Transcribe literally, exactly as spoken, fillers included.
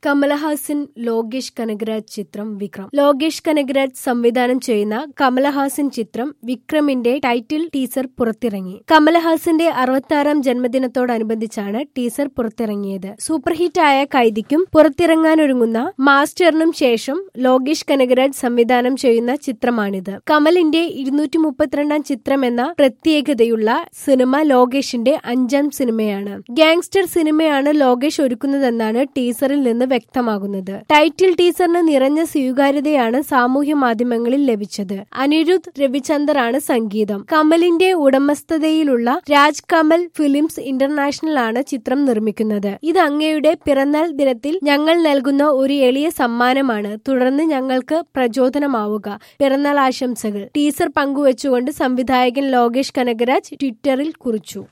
കമലഹാസൻ ലോകേഷ് കനഗരാജ് ചിത്രം വിക്രം. ലോകേഷ് കനഗരാജ് സംവിധാനം ചെയ്യുന്ന കമലഹാസൻ ചിത്രം വിക്രമിന്റെ ടൈറ്റിൽ ടീസർ പുറത്തിറങ്ങി. കമലഹാസന്റെ അറുപത്താറാം ജന്മദിനത്തോടനുബന്ധിച്ചാണ് ടീസർ പുറത്തിറങ്ങിയത്. സൂപ്പർ ഹിറ്റായ കൈദിക്കും പുറത്തിറങ്ങാനൊരുങ്ങുന്ന മാസ്റ്ററിനും ശേഷം ലോകേഷ് കനഗരാജ് സംവിധാനം ചെയ്യുന്ന ചിത്രമാണിത്. കമലിന്റെ ഇരുന്നൂറ്റി മുപ്പത്തിരണ്ടാം ചിത്രം എന്ന പ്രത്യേകതയുള്ള സിനിമ ലോകേഷിന്റെ അഞ്ചാം സിനിമയാണ്. ഗാങ്സ്റ്റർ സിനിമയാണ് ലോകേഷ് ഒരുക്കുന്നതെന്നാണ് ടീസറിൽ നിന്ന് വ്യക്തമാകുന്നത്. ടൈറ്റിൽ ടീസറിന് നിറഞ്ഞ സ്വീകാര്യതയാണ് സാമൂഹ്യ മാധ്യമങ്ങളിൽ ലഭിച്ചത്. അനിരുദ്ധ് രവിചന്ദർ ആണ് സംഗീതം. കമലിന്റെ ഉടമസ്ഥതയിലുള്ള രാജ് കമൽ ഫിലിംസ് ഇന്റർനാഷണൽ ആണ് ചിത്രം നിർമ്മിക്കുന്നത്. ഇത് അങ്ങയുടെ പിറന്നാൾ ദിനത്തിൽ ഞങ്ങൾ നൽകുന്ന ഒരു എളിയ സമ്മാനമാണ്. തുടർന്ന് ഞങ്ങൾക്ക് പ്രചോദനമാവുക. പിറന്നാൾ ആശംസകൾ. ടീസർ പങ്കുവച്ചുകൊണ്ട് സംവിധായകൻ ലോകേഷ് കനഗരാജ് ട്വിറ്ററിൽ കുറിച്ചു.